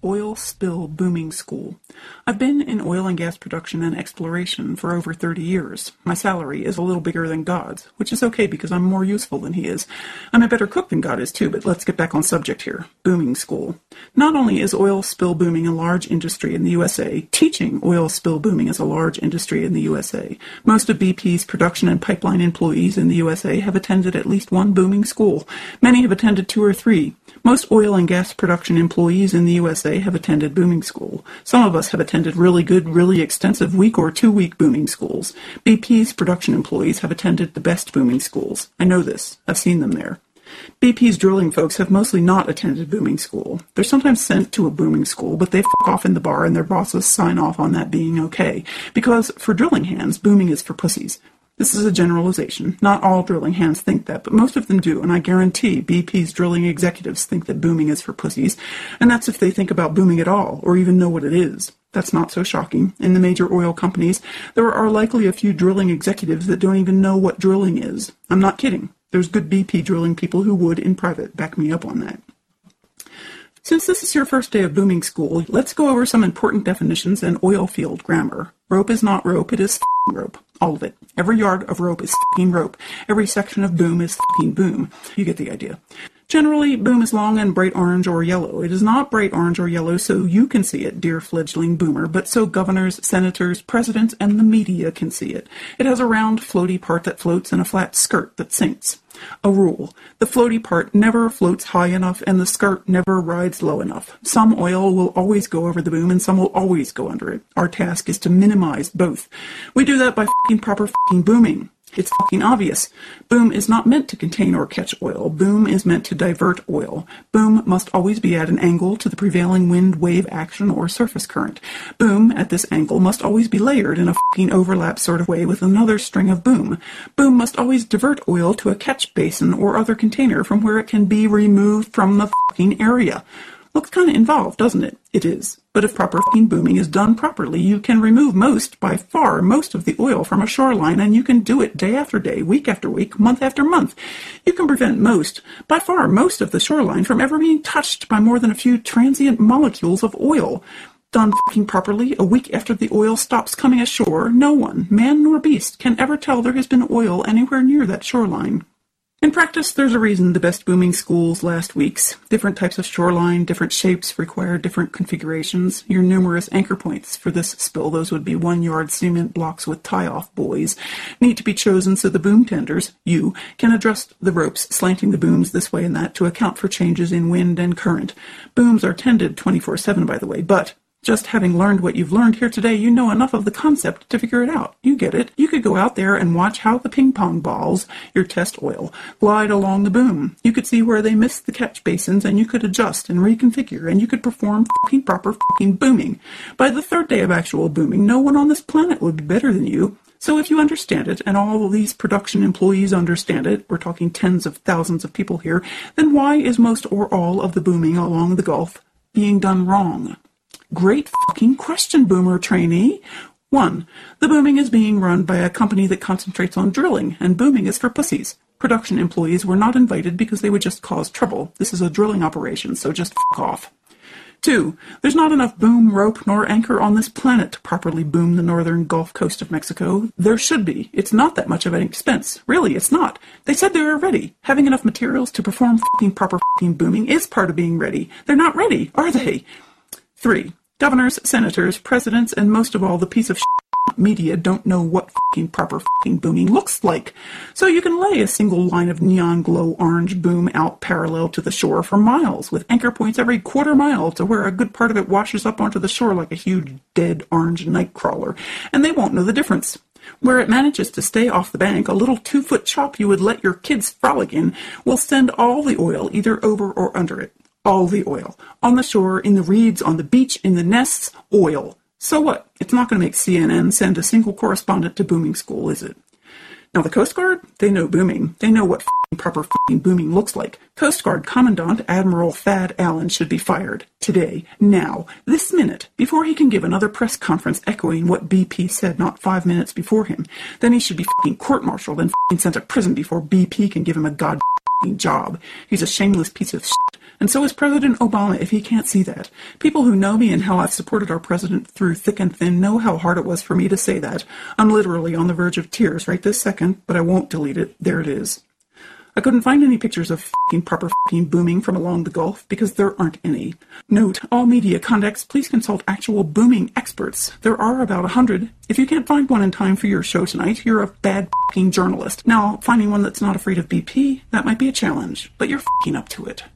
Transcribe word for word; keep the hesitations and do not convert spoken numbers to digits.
Oil Spill Booming School. I've been in oil and gas production and exploration for over thirty years. My salary is a little bigger than God's, which is okay because I'm more useful than he is. I'm a better cook than God is too, but let's get back on subject here. Booming School. Not only is oil spill booming a large industry in the U S A, teaching oil spill booming is a large industry in the U S A. Most of B P's production and pipeline employees in the U S A have attended at least one booming school. Many have attended two or three. Most oil and gas production employees in the U S A have attended booming school. Some of us have attended really good, really extensive week or two-week booming schools. B P's production employees have attended the best booming schools. I know this. I've seen them there. B P's drilling folks have mostly not attended booming school. They're sometimes sent to a booming school, but they f*** off in the bar and their bosses sign off on that being okay. Because for drilling hands, booming is for pussies. This is a generalization. Not all drilling hands think that, but most of them do, and I guarantee B P's drilling executives think that booming is for pussies, and that's if they think about booming at all, or even know what it is. That's not so shocking. In the major oil companies, there are likely a few drilling executives that don't even know what drilling is. I'm not kidding. There's good B P drilling people who would, in private, back me up on that. Since this is your first day of booming school, let's go over some important definitions and oil field grammar. Rope is not rope, it is f***ing rope. All of it. Every yard of rope is f***ing rope. Every section of boom is f***ing boom. You get the idea. Generally, boom is long and bright orange or yellow. It is not bright orange or yellow so you can see it, dear fledgling boomer, but so governors, senators, presidents, and the media can see it. It has a round, floaty part that floats and a flat skirt that sinks. A rule. The floaty part never floats high enough and the skirt never rides low enough. Some oil will always go over the boom and some will always go under it. Our task is to minimize both. We do that by f***ing proper f***ing booming. It's fucking obvious. Boom is not meant to contain or catch oil. Boom is meant to divert oil. Boom must always be at an angle to the prevailing wind wave action or surface current. Boom, at this angle, must always be layered in a fucking overlap sort of way with another string of boom. Boom must always divert oil to a catch basin or other container from where it can be removed from the fucking area. Looks kind of involved, doesn't it? It is. But if proper f***ing booming is done properly, you can remove most, by far, most of the oil from a shoreline, and you can do it day after day, week after week, month after month. You can prevent most, by far, most of the shoreline from ever being touched by more than a few transient molecules of oil. Done f***ing properly, a week after the oil stops coming ashore, no one, man nor beast, can ever tell there has been oil anywhere near that shoreline. In practice, there's a reason the best booming schools last weeks. Different types of shoreline, different shapes require different configurations. Your numerous anchor points for this spill, those would be one-yard cement blocks with tie-off buoys, need to be chosen so the boom tenders, you, can adjust the ropes, slanting the booms this way and that to account for changes in wind and current. Booms are tended twenty-four seven, by the way, but just having learned what you've learned here today, you know enough of the concept to figure it out. You get it. You could go out there and watch how the ping-pong balls, your test oil, glide along the boom. You could see where they miss the catch basins, and you could adjust and reconfigure, and you could perform fucking proper fucking booming. By the third day of actual booming, no one on this planet would be better than you. So if you understand it, and all of these production employees understand it, we're talking tens of thousands of people here, then why is most or all of the booming along the Gulf being done wrong? Great fucking question, boomer trainee. One, the booming is being run by a company that concentrates on drilling, and booming is for pussies. Production employees were not invited because they would just cause trouble. This is a drilling operation, so just fuck off. Two, there's not enough boom, rope, nor anchor on this planet to properly boom the northern Gulf Coast of Mexico. There should be. It's not that much of an expense. Really, it's not. They said they were ready. Having enough materials to perform fucking proper fucking booming is part of being ready. They're not ready, are they? Three, governors, senators, presidents, and most of all the piece of shit media don't know what fucking proper fucking booming looks like. So you can lay a single line of neon glow orange boom out parallel to the shore for miles, with anchor points every quarter mile to where a good part of it washes up onto the shore like a huge dead orange nightcrawler, and they won't know the difference. Where it manages to stay off the bank, a little two-foot chop you would let your kids frolic in will send all the oil either over or under it. All the oil. On the shore, in the reeds, on the beach, in the nests, oil. So what? It's not going to make C N N send a single correspondent to booming school, is it? Now the Coast Guard, they know booming. They know what f***ing proper f***ing booming looks like. Coast Guard Commandant Admiral Thad Allen should be fired. Today. Now. This minute. Before he can give another press conference echoing what B P said not five minutes before him. Then he should be f***ing court-martialed and f***ing sent to prison before B P can give him a god f***ing job. He's a shameless piece of shit. And so is President Obama, if he can't see that. People who know me and how I've supported our president through thick and thin know how hard it was for me to say that. I'm literally on the verge of tears right this second, but I won't delete it. There it is. I couldn't find any pictures of f***ing proper f***ing booming from along the Gulf because there aren't any. Note, all media contacts, please consult actual booming experts. There are about a hundred. If you can't find one in time for your show tonight, you're a bad f***ing journalist. Now, finding one that's not afraid of B P, that might be a challenge, but you're f***ing up to it.